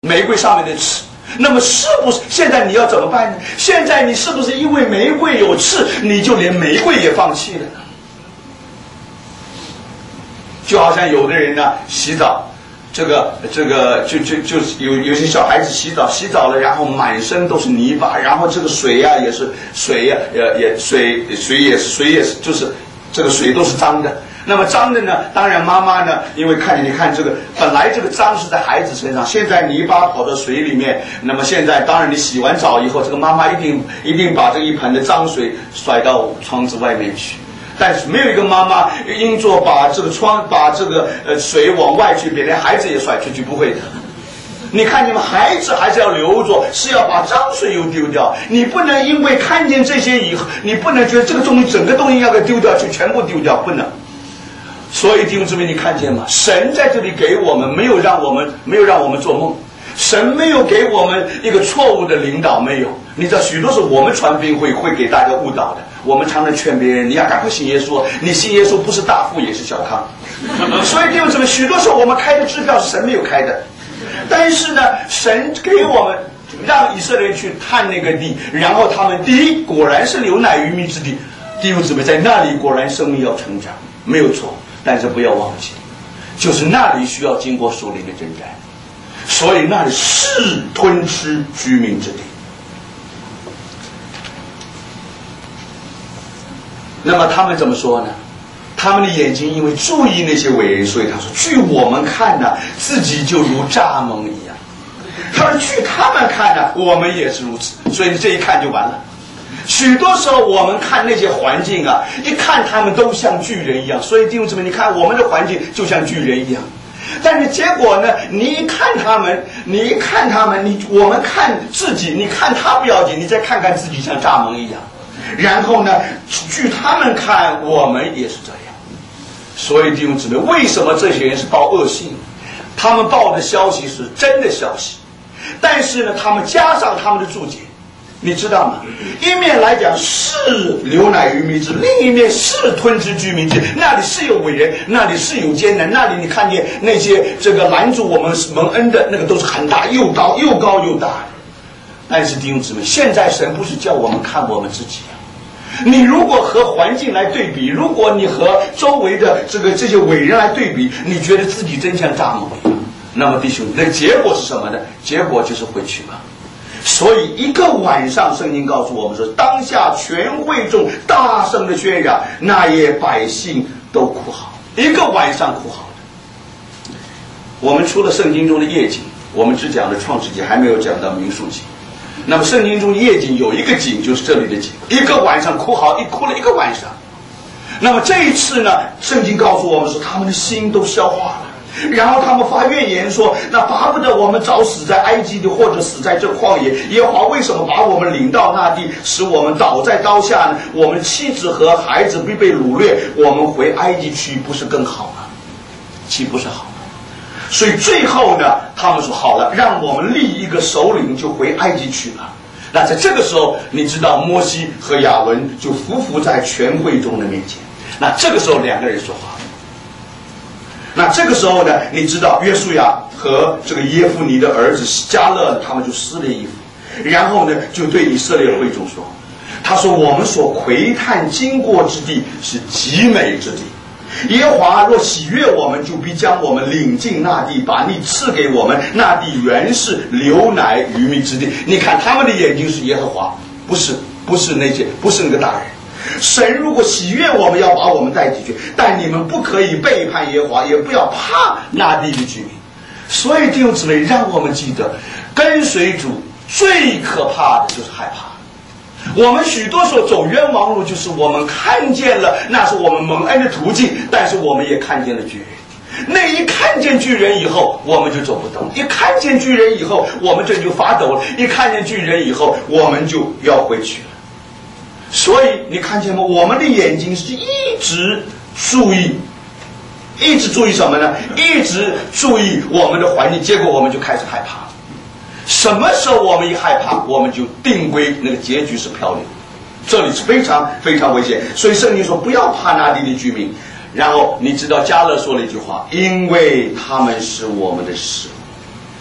玫瑰上面的刺。那么是不是现在你要怎么办呢？现在你是不是因为玫瑰有刺，你就连玫瑰也放弃了呢？就好像有的人呢洗澡，就有些小孩子洗澡了，然后满身都是泥巴，然后这个水呀也是水呀，水也是，就是这个水都是脏的。那么脏的呢，当然妈妈呢，因为你看这个本来这个脏是在孩子身上，现在泥巴跑到水里面，那么现在当然你洗完澡以后，这个妈妈一定把这一盆的脏水甩到窗子外面去。但是没有一个妈妈应做把这个水往外去，连孩子也甩出去，不会的。你看你们孩子还是要留着，是要把脏水又丢掉。你不能因为看见这些以后，你不能觉得这个东西整个东西要给丢掉，就全部丢掉，不能。所以弟兄姊妹，你看见吗？神在这里给我们没有让我们做梦，神没有给我们一个错误的领导，没有。你知道许多时候我们传福音会给大家误导的，我们常常劝别人你要赶快信耶稣，你信耶稣不是大富也是小康。所以弟兄姊妹，许多时候我们开的支票是神没有开的，但是呢，神给我们让以色列人去探那个地，然后他们第一果然是流奶与蜜之地，弟兄姊妹在那里果然生命要成长，没有错。但是不要忘记，就是那里需要经过属灵的征战，所以那里是吞吃居民之地。那么他们怎么说呢？他们的眼睛因为注意那些伟人，所以他说据我们看呢，自己就如蚱蜢一样。他说据他们看呢，我们也是如此。所以你这一看就完了。许多时候我们看那些环境啊，一看他们都像巨人一样，所以弟兄姊妹，你看我们的环境就像巨人一样。但是结果呢，你一看他们，我们看自己，你看他不要紧，你再看看自己像蚱蜢一样。然后呢，据他们看，我们也是这样。所以弟兄姊妹，为什么这些人是报恶信？他们报的消息是真的消息，但是呢，他们加上他们的注解。你知道吗？一面来讲是流奶与蜜之，另一面是吞之居民之。那里是有伟人，那里是有艰难，那里你看见那些这个拦住我们蒙恩的那个都是很大，又高又大。但是弟兄姊妹，现在神不是叫我们看我们自己啊。你如果和环境来对比，如果你和周围的这些伟人来对比，你觉得自己真像蚱蜢一样，那么弟兄，那结果是什么呢？结果就是回去吧。所以一个晚上，圣经告诉我们说，当下全会众大声的宣嚷，那夜百姓都哭嚎，一个晚上哭嚎的。我们除了圣经中的夜景，我们只讲了创世纪，还没有讲到民数记。那么圣经中的夜景有一个景，就是这里的景，一个晚上哭嚎，哭了一个晚上。那么这一次呢，圣经告诉我们说，他们的心都消化了。然后他们发怨言说，那巴不得我们早死在埃及的，或者死在这旷野。耶和华为什么把我们领到那地，使我们倒在刀下呢？我们妻子和孩子必被掳掠，我们回埃及去不是更好吗？岂不是好吗？所以最后呢，他们说好了，让我们立一个首领，就回埃及去了。那在这个时候，你知道摩西和亚伦就伏在全会众的面前。那这个时候两个人说话。那这个时候呢，你知道约书亚和这个耶夫尼的儿子迦勒，他们就撕了衣服，然后呢就对以色列会众说，他说我们所窥探经过之地是极美之地，耶和华若喜悦我们，就必将我们领进那地，把地赐给我们，那地原是流奶与蜜之地。你看他们的眼睛是耶和华，不是那个大人。神如果喜悦我们，要把我们带进去，但你们不可以背叛耶和华，也不要怕那地的居民。所以弟兄姊妹，让我们记得，跟随主最可怕的就是害怕。我们许多时候走冤枉路，就是我们看见了那是我们蒙恩的途径，但是我们也看见了巨人。那一看见巨人以后，我们就走不动；一看见巨人以后，我们这就发抖了；一看见巨人以后，我们就要回去了。所以你看见吗？我们的眼睛是一直注意什么呢？一直注意我们的环境，结果我们就开始害怕。什么时候我们一害怕，我们就定规那个结局是漂流，这里是非常非常危险。所以圣经说不要怕那地的居民。然后你知道迦勒说了一句话，因为他们是我们的食物。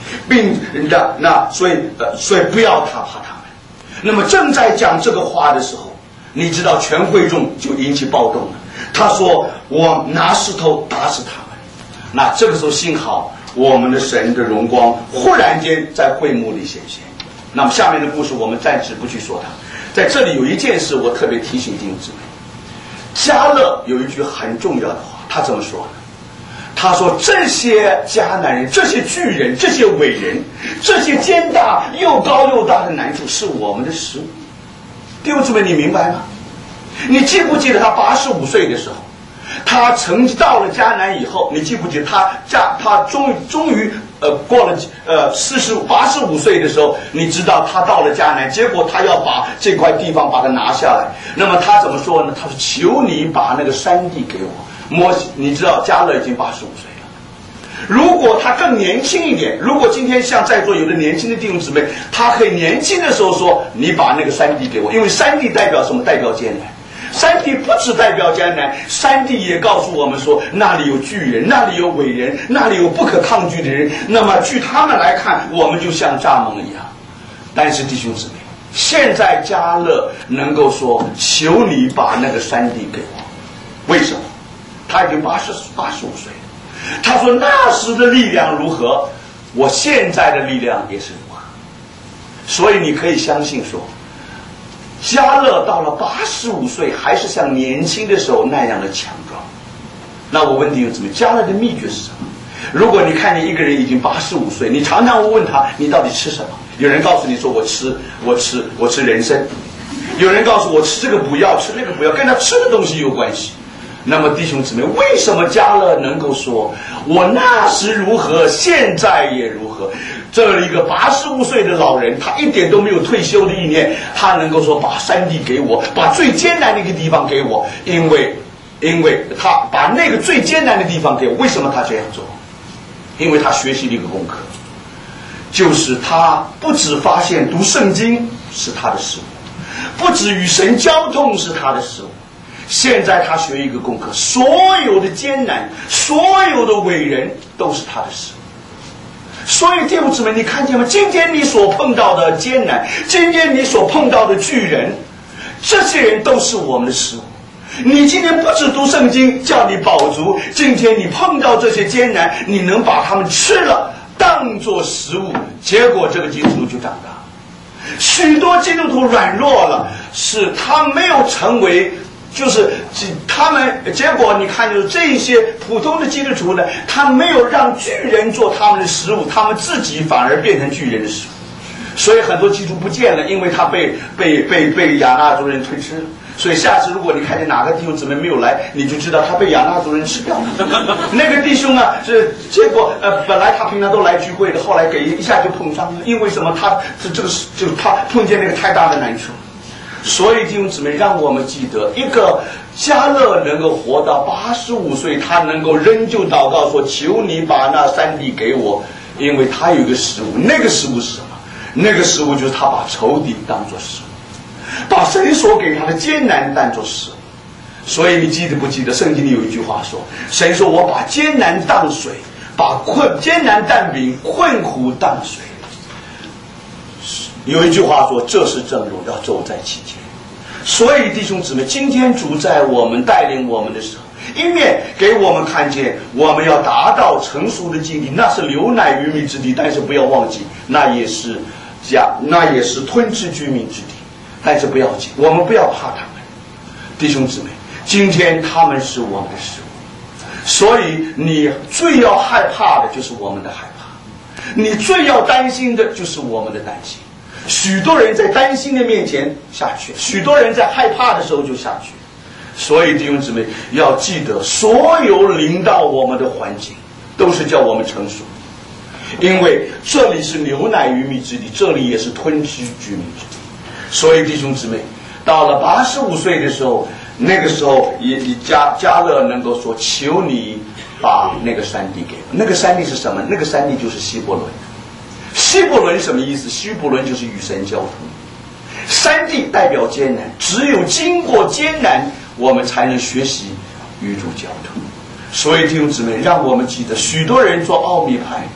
并所以不要怕他们。那么正在讲这个话的时候，你知道全会众就引起暴动了。他说：“我拿石头打死他们。”那这个时候幸好我们的神的荣光忽然间在会幕里显现。那么下面的故事我们暂时不去说它。在这里有一件事我特别提醒弟兄姊妹，迦勒有一句很重要的话，他怎么说呢？他说：“这些迦南人，这些巨人，这些伟人，这些肩大又高又大的难处是我们的食物。”弟兄姊妹，你明白吗？你记不记得他85岁的时候，他曾到了迦南以后，你记不记得他终于过了85岁的时候，你知道他到了迦南，结果他要把这块地方把它拿下来。那么他怎么说呢？他说：“求你把那个山地给我。”摩西，你知道迦勒已经85岁了。如果他更年轻一点，如果今天像在座有的年轻的弟兄姊妹，他可以年轻的时候说：“你把那个山地给我。”因为山地代表什么？代表艰难。山地不只代表艰难，山地也告诉我们说，那里有巨人，那里有伟人，那里有不可抗拒的人。那么据他们来看，我们就像蚱蜢一样。但是弟兄姊妹，现在迦勒能够说：“求你把那个山地给我。”为什么？他已经85岁了。他说：“那时的力量如何，我现在的力量也是如何。”所以你可以相信说，迦勒到了85岁还是像年轻的时候那样的强壮。那我问弟兄姊妹，迦勒的秘诀是什么？如果你看见一个人已经85岁，你常常会问他：“你到底吃什么？”有人告诉你说：“我吃人参。”有人告诉我：“吃这个不要，吃那个不要，跟他吃的东西有关系。”那么弟兄姊妹，为什么迦勒能够说：“我那时如何，现在也如何？”这一个85岁的老人，他一点都没有退休的意念，他能够说：“把山地给我，把最艰难的一个地方给我。”因为他把那个最艰难的地方给我。为什么他这样做？因为他学习了一个功课，就是他不只发现读圣经是他的事物，不止与神交通是他的事物。现在他学一个功课，所有的艰难，所有的伟人都是他的事物。所以弟兄姊妹，你看见吗？今天你所碰到的艰难，今天你所碰到的巨人，这些人都是我们的食物。你今天不只读圣经叫你饱足，今天你碰到这些艰难，你能把他们吃了当作食物，结果这个基督徒就长大。许多基督徒软弱了，是他没有成为，就是他们，结果你看就是这些普通的基督徒呢，他没有让巨人做他们的食物，他们自己反而变成巨人的食物。所以很多基督徒不见了，因为他被亚纳族人推吃了。所以下次如果你看见哪个弟兄姊妹没有来，你就知道他被亚纳族人吃掉了。那个弟兄啊，是结果本来他平常都来聚会的，后来给一下就碰上了，因为什么？他就是他碰见那个太大的难处。所以弟兄姊妹，让我们记得，一个迦勒能够活到85岁，他能够仍旧祷告说：“求你把那山地给我。”因为他有一个食物，那个食物是什么？那个食物就是他把仇敌当作食物，把神所给他的艰难当作食物。所以你记得不记得圣经里有一句话说，神说：“我把艰难当水，把艰难当饼，困苦当水。”有一句话说：“这是正路，要走在其间。”所以弟兄姊妹，今天主在我们带领我们的时候，一面给我们看见我们要达到成熟的境地，那是流奶与蜜之地，但是不要忘记，那也是吞吃居民之地。但是不要紧，我们不要怕他们，弟兄姊妹，今天他们是我们的食物，所以你最要害怕的就是我们的害怕，你最要担心的就是我们的担心。许多人在担心的面前下去，许多人在害怕的时候就下去。所以弟兄姊妹要记得，所有临到我们的环境都是叫我们成熟，因为这里是牛奶与蜜之地，这里也是吞吃居民之地。所以弟兄姊妹，到了85岁的时候，那个时候迦勒能够说：“求你把那个山地给我。”那个山地是什么？那个山地就是希伯伦。希伯伦什么意思？希伯伦就是与神交通。山地代表艰难，只有经过艰难，我们才能学习与主交通。所以弟兄姊妹，让我们记得，许多人做奥秘派，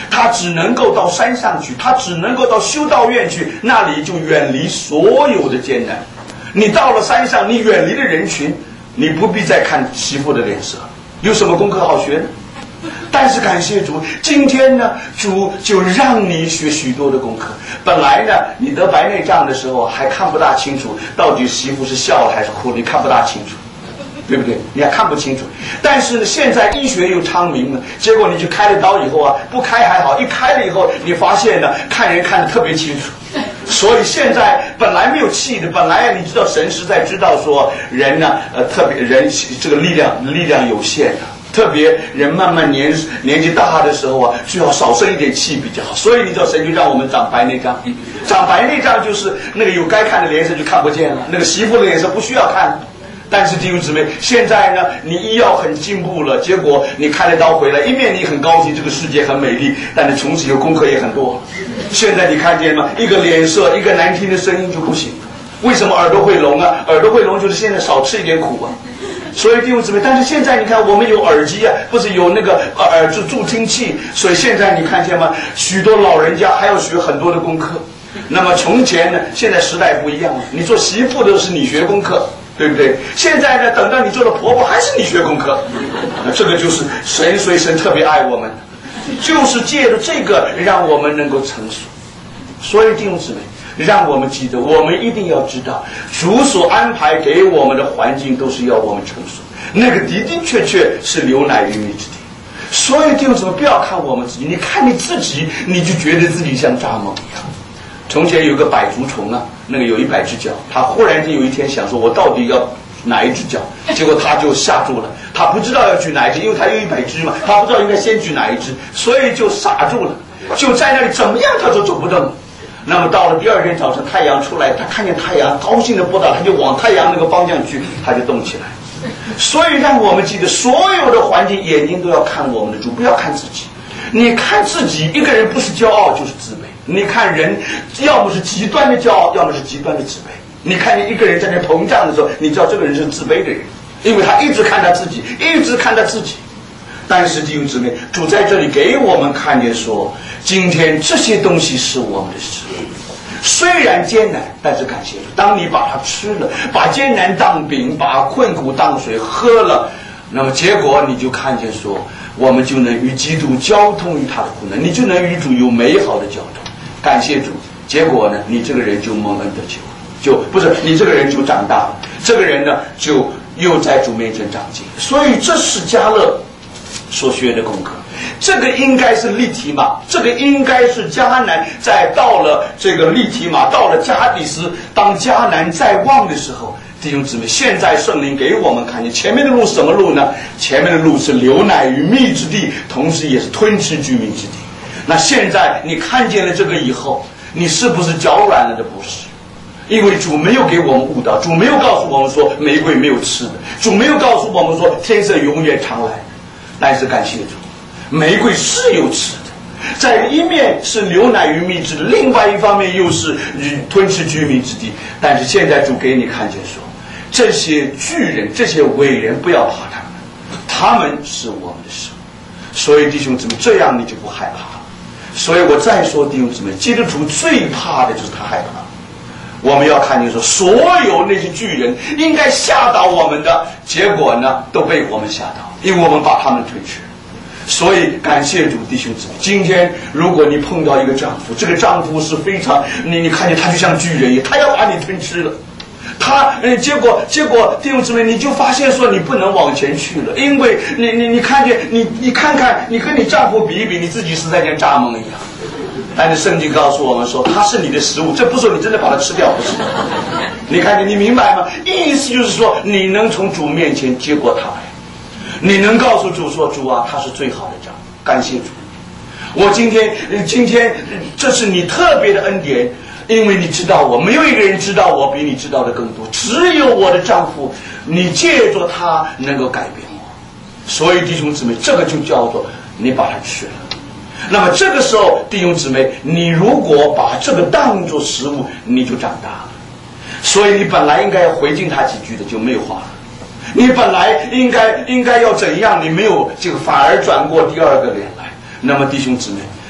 他只能够到山上去，他只能够到修道院去，那里就远离所有的艰难。你到了山上，你远离了人群，你不必再看媳妇的脸色，有什么功课好学呢？但是感谢主，今天呢，主就让你学许多的功课。本来呢，你得白内障的时候还看不大清楚，到底媳妇是笑了还是哭了，你看不大清楚，对不对？你还看不清楚。但是呢，现在医学又昌明了，结果你去开了刀以后啊，不开还好，一开了以后，你发现呢，看人看得特别清楚。所以现在本来没有气的，本来你知道神实在知道说人呢，特别人这个力量有限的。特别人慢慢年纪大的时候啊，最好少生一点气比较好。所以你知道神就让我们长白内障，长白内障就是那个有该看的脸色就看不见了，那个媳妇的脸色不需要看。但是弟兄姊妹，现在呢，你医药很进步了，结果你开了刀回来，一面你很高兴这个世界很美丽，但是从此以后功课也很多。现在你看见吗？一个脸色，一个难听的声音就不行了。为什么耳朵会聋啊？耳朵会聋就是现在少吃一点苦啊。所以弟兄姊妹，但是现在你看，我们有耳机啊，不是有那个助听器，所以现在你看见吗？许多老人家还要学很多的功课。那么从前呢，现在时代不一样了，你做媳妇的是你学功课，对不对？现在呢，等到你做了婆婆，还是你学功课。这个就是神，所以神特别爱我们，就是借着这个让我们能够成熟。所以弟兄姊妹，让我们记得，我们一定要知道，主所安排给我们的环境都是要我们成熟，那个的的确确是流奶与蜜之地。所以弟兄姊妹，不要看我们自己，你看你自己，你就觉得自己像蚱蜢一样。从前有个百足虫啊，那个有100只脚，他忽然间有一天想说，我到底要哪一只脚？结果他就吓住了，他不知道要举哪一只，因为他有100只嘛，他不知道应该先举哪一只，所以就傻住了，就在那里怎么样他都走不动。那么到了第二天早晨，太阳出来，他看见太阳，高兴的不得了，他就往太阳那个方向去，他就动起来。所以让我们记得，所有的环境眼睛都要看我们的主，不要看自己。你看自己，一个人不是骄傲就是自卑。你看人，要么是极端的骄傲，要么是极端的自卑。你看见一个人在那膨胀的时候，你知道这个人是自卑的人，因为他一直看他自己，一直看他自己。但是弟兄姊妹，主在这里给我们看见说，今天这些东西是我们的食物，虽然艰难，但是感谢主，当你把它吃了，把艰难当饼，把困苦当水喝了，那么结果你就看见说，我们就能与基督交通于他的苦难，你就能与主有美好的交通。感谢主，结果呢，你这个人就蒙恩得救，就不是你这个人就长大了，这个人呢就又在主面前长进。所以这是迦勒所学的功课，这个应该是利提马，这个应该是迦南，在到了这个利提马，到了加底斯，当迦南在望的时候，弟兄姊妹，现在圣灵给我们看见前面的路是什么路呢？前面的路是流奶与蜜之地，同时也是吞吃居民之地。那现在你看见了这个以后，你是不是脚软了的？不是，因为主没有给我们误导，主没有告诉我们说玫瑰没有吃的，主没有告诉我们说天色永远常来。但是感谢主，玫瑰是有吃的，在一面是流奶与蜜之地，另外一方面又是吞吃居民之地。但是现在主给你看见说，这些巨人，这些伟人，不要怕他们，他们是我们的神。所以弟兄姊妹，这样你就不害怕了。所以我再说，弟兄姊妹，基督徒最怕的就是他害怕。我们要看见说，所有那些巨人应该吓倒我们的，结果呢都被我们吓倒，因为我们把他们推迟。所以感谢主，弟兄姊妹，今天如果你碰到一个丈夫，这个丈夫是非常你看见他就像巨人一样，他要把你吞吃了，他结果弟兄姊妹，你就发现说你不能往前去了，因为你看见你看看，你跟你丈夫比一比，你自己是在像蚱蜢一样。但是圣经告诉我们说，它是你的食物，这不是说你真的把它吃掉，不是。你看见，你明白吗？意思就是说，你能从主面前接过它来，你能告诉主说，主啊，他是最好的丈夫，感谢主。我今天这是你特别的恩典，因为你知道我，没有一个人知道我比你知道的更多，只有我的丈夫，你借着他能够改变我。所以弟兄姊妹，这个就叫做你把它吃了。那么这个时候，弟兄姊妹，你如果把这个当作食物，你就长大了。所以你本来应该要回敬他几句的，就没有话了。你本来应该要怎样，你没有，就反而转过第二个脸来。那么弟兄姊妹，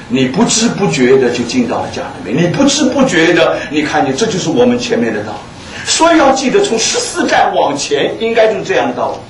你不知不觉的就进到了迦南美，你不知不觉的，你看见这就是我们前面的道。所以要记得，从14站往前，应该就是这样的道理。